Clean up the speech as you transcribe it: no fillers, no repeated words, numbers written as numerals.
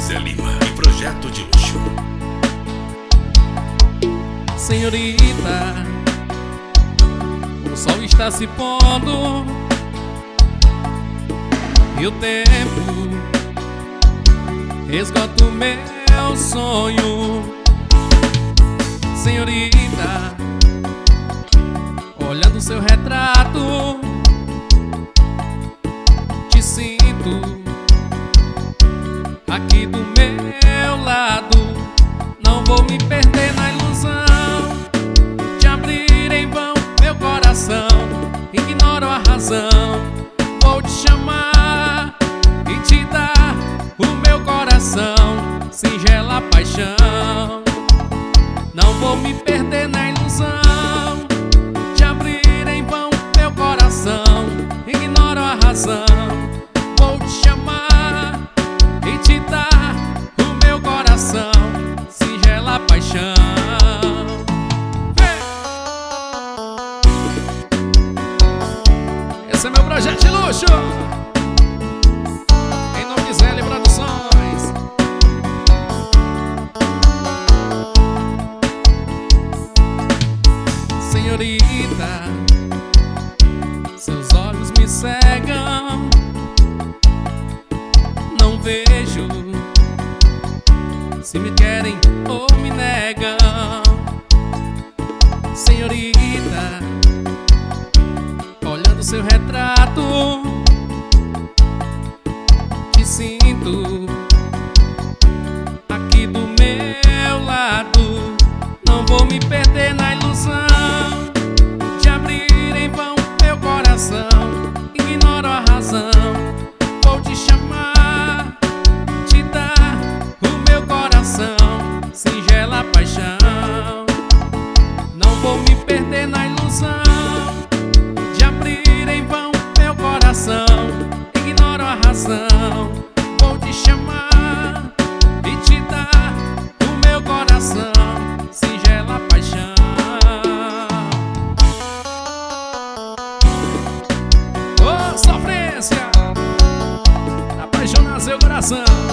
Zé Lima e Projeto de Luxo. Senhorita, o sol está se pondo e o tempo esgota o meu sonho. Senhorita, olhando seu retrato, te sinto aqui do meu lado. Não vou me perder na ilusão de abrir em vão meu coração. Ignoro a razão, vou te chamar e te dar o meu coração, singela paixão. Não vou me perder na ilusão de abrir em vão meu coração. Ignoro a razão, vou te chamar e te dar o meu coração, singela paixão. Esse é meu projeto de luxo, em nome de Zé Lima Produções. Senhorita, seus olhos me cegam, não vejo se me querem ou me negam. Senhorita, olhando seu retrato, te sinto aqui do meu lado. Não vou me perder na ilusão de abrir em vão meu coração. Ignoro a razão, vou te chamar, te dar o meu coração, singela paixão. Não vou me perder na ilusão de abrir em vão meu coração. Ignoro a razão, vou te chamar e te dar o meu coração, singela paixão. Ô, sofrência, apaixona seu coração.